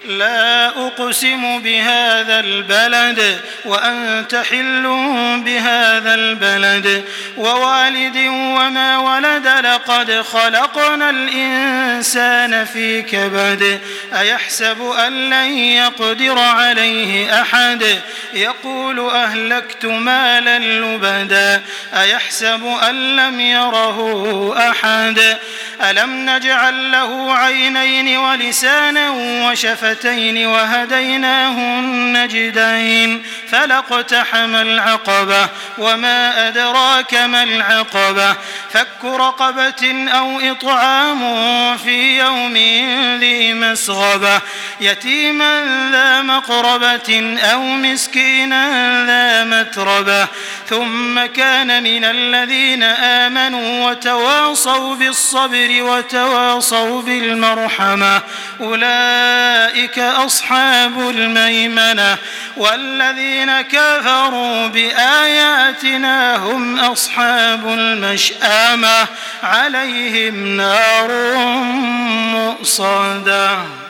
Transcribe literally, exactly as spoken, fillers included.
لا أقسم بهذا البلد وأنت حل بهذا البلد ووالد وما ولد لقد خلقنا الإنسان في كبد أيحسب أن لن يقدر عليه أحد يقول أهلكت مالا لبدا أيحسب أن لم يره أحد ألم نجعل له عينين ولسانا وشفتين وهديناه النجدين فلاقتحم العقبة وما أدراك ما العقبة فك رقبة أو إطعام في يوم ذي مسغبة يتيما ذا مقربة أو مسكينا ذا متربة ثم كان من الذين آمنوا وتواصوا بالصبر وتواصوا بالمرحمة أولئك أصحاب الميمنة والذين كفروا بآياتنا هم أصحاب المشأمة عليهم نار مؤصدة.